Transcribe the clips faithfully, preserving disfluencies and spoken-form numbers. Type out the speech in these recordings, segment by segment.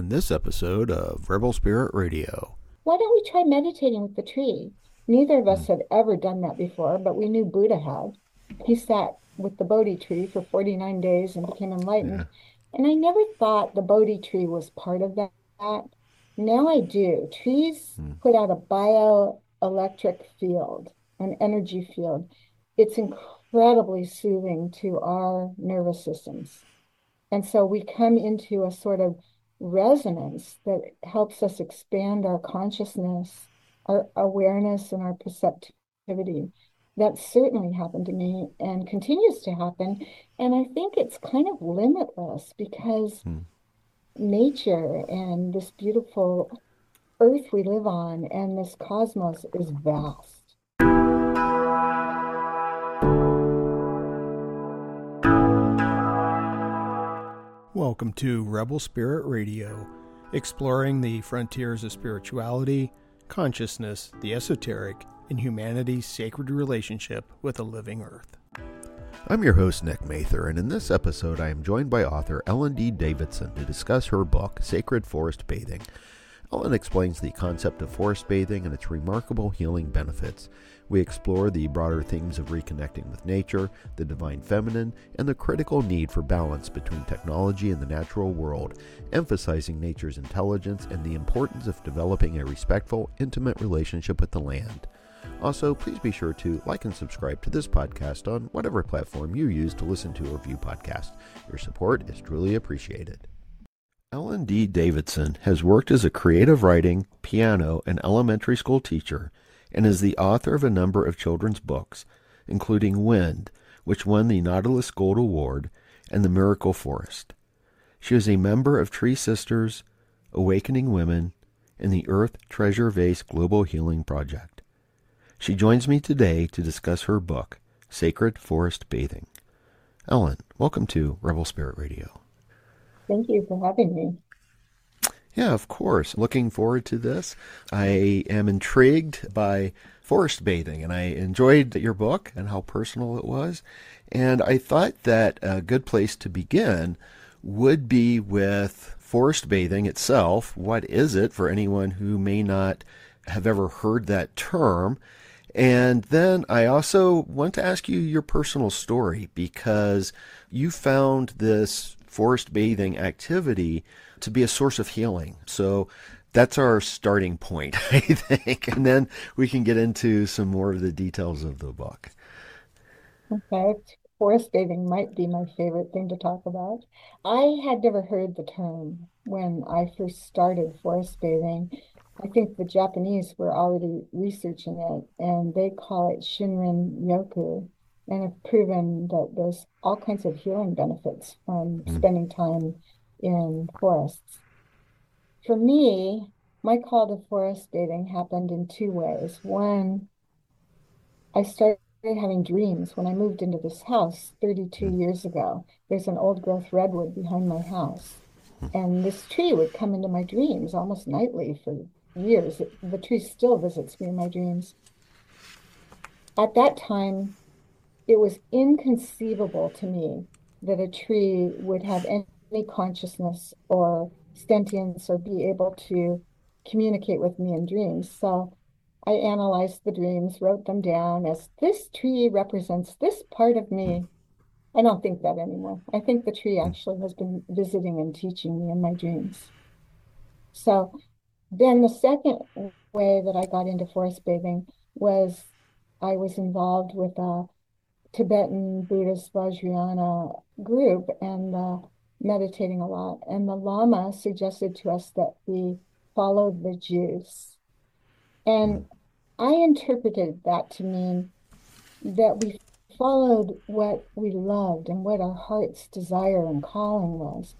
on this episode of Rebel Spirit Radio. Why don't we try meditating with the tree? Neither of us had ever done that before, but we knew Buddha had. He sat with the Bodhi tree for forty-nine days and became enlightened. Yeah. And I never thought the Bodhi tree was part of that. Now I do. Trees Hmm. put out a bioelectric field, an energy field. It's incredibly soothing to our nervous systems. And so we come into a sort of resonance that helps us expand our consciousness, our awareness, and our perceptivity. That certainly happened to me and continues to happen. And I think it's kind of limitless because Hmm. nature and this beautiful earth we live on and this cosmos is vast. Welcome to Rebel Spirit Radio, exploring the frontiers of spirituality, consciousness, the esoteric, and humanity's sacred relationship with the living earth. I'm your host, Nick Mather, and in this episode I am joined by author Ellen D. Davidson to discuss her book, Sacred Forest Bathing. Ellen explains the concept of forest bathing and its remarkable healing benefits. We explore the broader themes of reconnecting with nature, the divine feminine, and the critical need for balance between technology and the natural world, emphasizing nature's intelligence and the importance of developing a respectful, intimate relationship with the land. Also, please be sure to like and subscribe to this podcast on whatever platform you use to listen to or view podcasts. Your support is truly appreciated. Ellen D. Davidson has worked as a creative writing, piano, and elementary school teacher, and is the author of a number of children's books, including Wind, which won the Nautilus Gold Award, and The Miracle Forest. She is a member of Tree Sisters, Awakening Women, and the Earth Treasure Vase Global Healing Project. She joins me today to discuss her book, Sacred Forest Bathing. Ellen, welcome to Rebel Spirit Radio. Thank you for having me. Yeah, of course. Looking forward to this. I am intrigued by forest bathing, and I enjoyed your book and how personal it was. And I thought that a good place to begin would be with forest bathing itself. What is it for anyone who may not have ever heard that term? And then I also want to ask you your personal story, because you found this forest bathing activity to be a source of healing. So that's our starting point, I think. And then we can get into some more of the details of the book. Okay, forest bathing might be my favorite thing to talk about. I had never heard the term when I first started forest bathing. I think the Japanese were already researching it, and they call it Shinrin Yoku, and have proven that there's all kinds of healing benefits from Mm. spending time in forests. For me, my call to forest bathing happened in two ways. One, I started having dreams when I moved into this house thirty-two Mm. years ago. There's an old growth redwood behind my house. And this tree would come into my dreams almost nightly for years. The tree still visits me in my dreams. At that time, it was inconceivable to me that a tree would have any consciousness or sentience or be able to communicate with me in dreams. So I analyzed the dreams, wrote them down as this tree represents this part of me. I don't think that anymore. I think the tree actually has been visiting and teaching me in my dreams. So then the second way that I got into forest bathing was I was involved with a Tibetan Buddhist Vajrayana group and uh, meditating a lot. And the Lama suggested to us that we follow the juice. And I interpreted that to mean that we followed what we loved and what our heart's desire and calling was.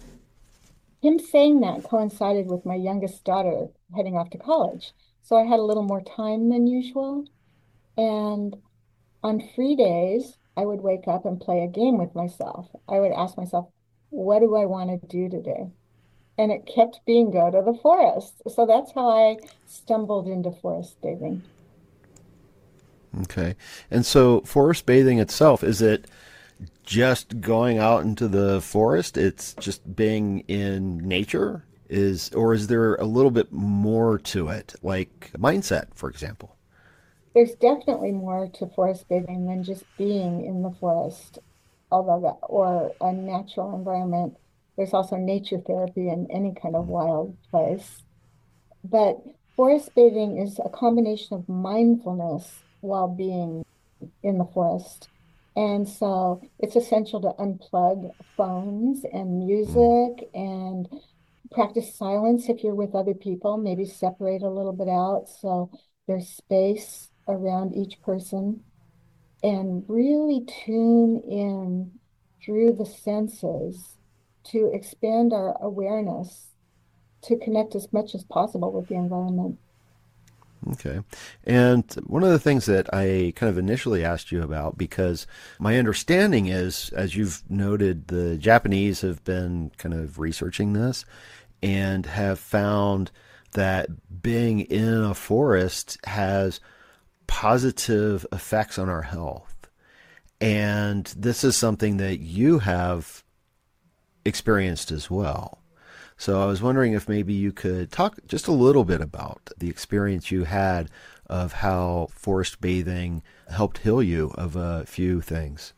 Him saying that coincided with my youngest daughter heading off to college. So I had a little more time than usual. And on free days, I would wake up and play a game with myself. I would ask myself, what do I want to do today? And it kept being go to the forest. So that's how I stumbled into forest bathing. Okay. And so forest bathing itself, is it just going out into the forest? It's just being in nature? Is or is there a little bit more to it, like mindset, for example? There's definitely more to forest bathing than just being in the forest, although that, or a natural environment. There's also nature therapy in any kind of wild place. But forest bathing is a combination of mindfulness while being in the forest. And so it's essential to unplug phones and Mm, music and practice silence if you're with other people, maybe separate a little bit out so there's space around each person and really tune in through the senses to expand our awareness to connect as much as possible with the environment. okay. And one of the things that I kind of initially asked you about, because my understanding is, as you've noted, the Japanese have been kind of researching this and have found that being in a forest has positive effects on our health. And this is something that you have experienced as well. So I was wondering if maybe you could talk just a little bit about the experience you had of how forest bathing helped heal you of a few things.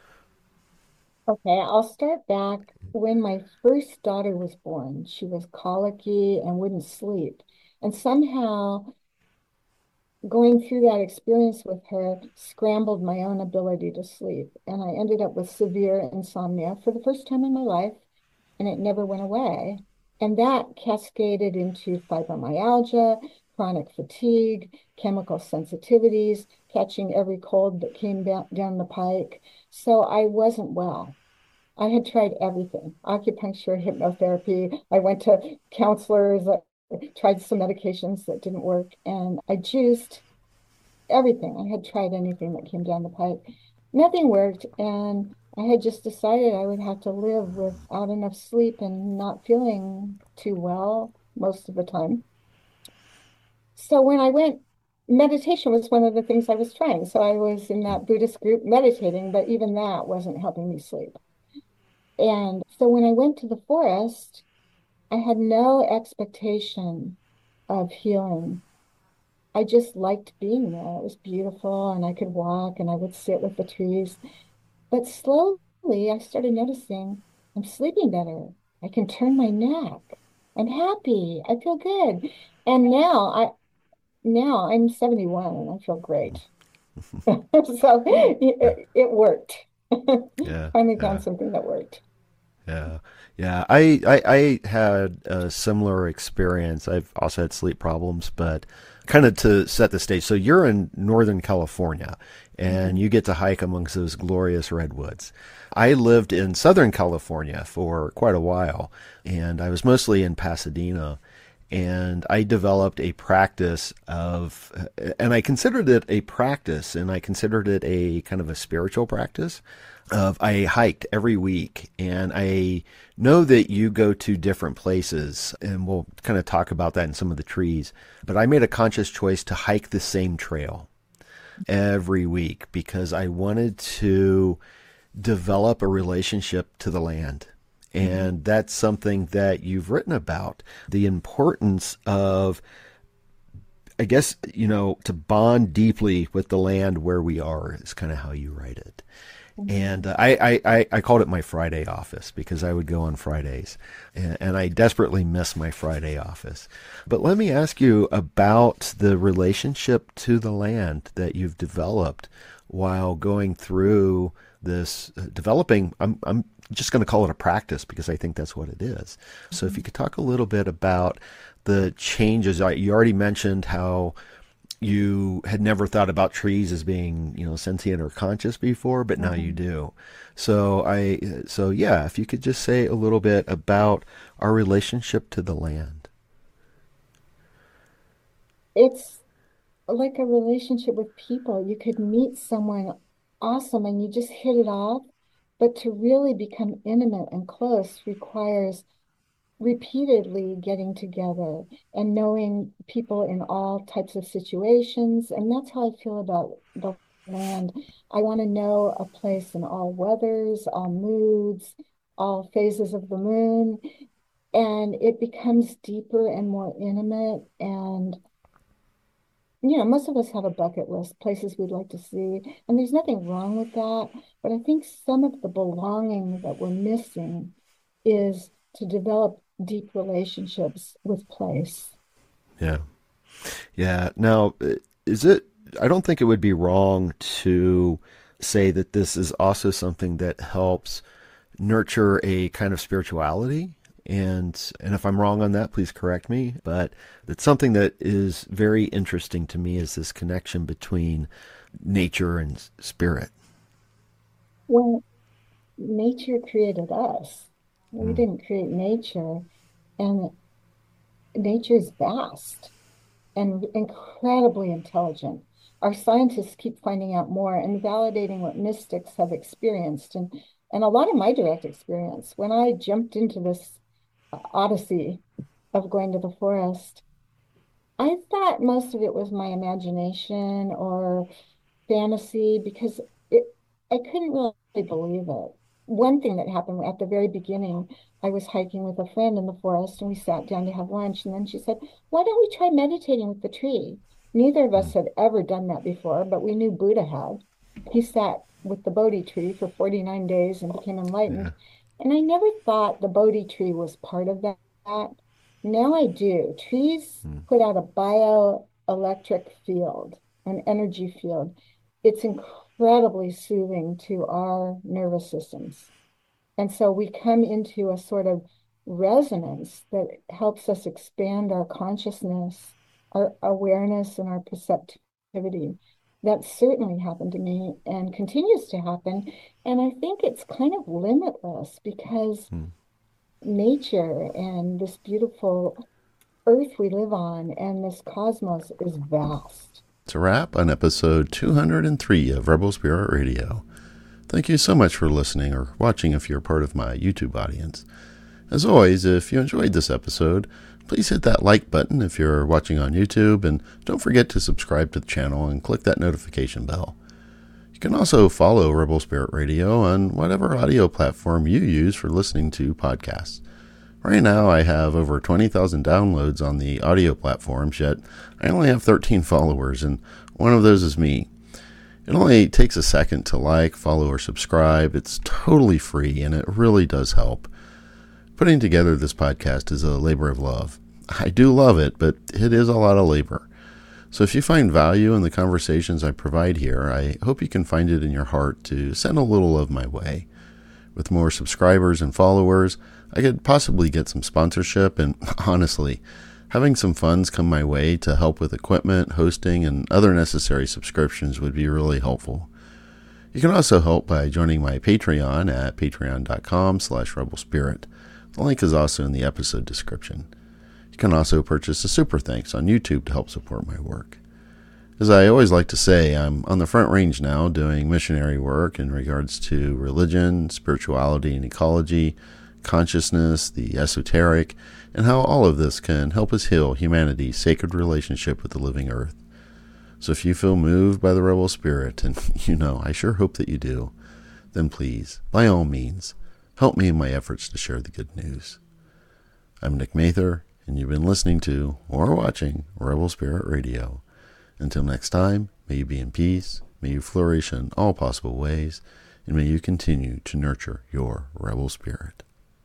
Okay, I'll start back when my first daughter was born. She was colicky and wouldn't sleep. And somehow going through that experience with her scrambled my own ability to sleep. And I ended up with severe insomnia for the first time in my life, and it never went away. And that cascaded into fibromyalgia, chronic fatigue, chemical sensitivities, catching every cold that came down, down the pike. So I wasn't well. I had tried everything, acupuncture, hypnotherapy. I went to counselors, I tried some medications that didn't work, and I juiced everything. I had tried anything that came down the pipe. Nothing worked, and I had just decided I would have to live without enough sleep and not feeling too well most of the time. So when I went, meditation was one of the things I was trying. So I was in that Buddhist group meditating, but even that wasn't helping me sleep. And so when I went to the forest, I had no expectation of healing. I just liked being there. It was beautiful, and I could walk and I would sit with the trees. But slowly, I started noticing I'm sleeping better. I can turn my neck. I'm happy. I feel good. And now I now I'm seventy-one and I feel great. So it, it worked. Yeah, Finally yeah. found something that worked. Yeah, yeah. I, I I had a similar experience. I've also had sleep problems, but kind of to set the stage. So you're in Northern California, and Mhm. you get to hike amongst those glorious redwoods. I lived in Southern California for quite a while, and I was mostly in Pasadena. And I developed a practice of, and I considered it a practice, and I considered it a kind of a spiritual practice of I hiked every week, and I know that you go to different places, and we'll kind of talk about that in some of the trees. But I made a conscious choice to hike the same trail every week because I wanted to develop a relationship to the land. Mhm. And that's something that you've written about the importance of, I guess, you know, to bond deeply with the land where we are is kind of how you write it. And Mhm. uh, I, I, I called it my Friday office because I would go on Fridays. And, and I desperately miss my Friday office. But let me ask you about the relationship to the land that you've developed while going through this uh, developing. I'm, I'm just going to call it a practice because I think that's what it is. So if you Mhm. could talk a little bit about the changes. You already mentioned how you had never thought about trees as being, you know, sentient or conscious before, but now you Mhm. do. So I, so yeah, if you could just say a little bit about our relationship to the land. It's like a relationship with people. You could meet someone awesome and you just hit it off, but to really become intimate and close requires repeatedly getting together and knowing people in all types of situations. And that's how I feel about the land. I want to know a place in all weathers, all moods, all phases of the moon. and it becomes deeper and more intimate. And, you know, most of us have a bucket list, places we'd like to see, and there's nothing wrong with that. But I think some of the belonging that we're missing is to develop deep relationships with place. Yeah. Yeah. Now, is it, I don't think it would be wrong to say that this is also something that helps nurture a kind of spirituality. And and if I'm wrong on that, please correct me. But it's something that is very interesting to me is this connection between nature and spirit. Well, nature created us. We Mm. didn't create nature. And nature is vast and incredibly intelligent. Our scientists keep finding out more and validating what mystics have experienced. And, and a lot of my direct experience, when I jumped into this odyssey of going to the forest, I thought most of it was my imagination or fantasy because it, I couldn't really believe it. One thing that happened at the very beginning, I was hiking with a friend in the forest and we sat down to have lunch. And then she said, "Why don't we try meditating with the tree?" Neither of us had ever done that before, but we knew Buddha had. He sat with the Bodhi tree for forty-nine days and became enlightened. Yeah. And I never thought the Bodhi tree was part of that. Now I do. Trees Mm. put out a bioelectric field, an energy field. It's incredibly soothing to our nervous systems. And so we come into a sort of resonance that helps us expand our consciousness, our awareness, and our perceptivity. That certainly happened to me and continues to happen. And I think it's kind of limitless because Mm. nature and this beautiful earth we live on and this cosmos is vast. It's a wrap on episode two hundred three of Rebel Spirit Radio. Thank you so much for listening or watching if you're part of my YouTube audience. As always, if you enjoyed this episode, please hit that like button if you're watching on YouTube, and don't forget to subscribe to the channel and click that notification bell. You can also follow Rebel Spirit Radio on whatever audio platform you use for listening to podcasts. Right now, I have over twenty thousand downloads on the audio platforms, yet I only have thirteen followers, and one of those is me. It only takes a second to like, follow, or subscribe. It's totally free, and it really does help. Putting together this podcast is a labor of love. I do love it, but it is a lot of labor. So if you find value in the conversations I provide here, I hope you can find it in your heart to send a little of my way. With more subscribers and followers, I could possibly get some sponsorship, and honestly, having some funds come my way to help with equipment, hosting, and other necessary subscriptions would be really helpful. You can also help by joining my Patreon at patreon.com slash rebelspirit. The link is also in the episode description. You can also purchase a super thanks on YouTube to help support my work. As I always like to say, I'm on the front range now doing missionary work in regards to religion, spirituality and ecology, consciousness, the esoteric, and how all of this can help us heal humanity's sacred relationship with the living earth. So if you feel moved by the Rebel Spirit, and you know, I sure hope that you do, then please, by all means, help me in my efforts to share the good news. I'm Nick Mather, and you've been listening to or watching Rebel Spirit Radio. Until next time, may you be in peace, may you flourish in all possible ways, and may you continue to nurture your rebel spirit.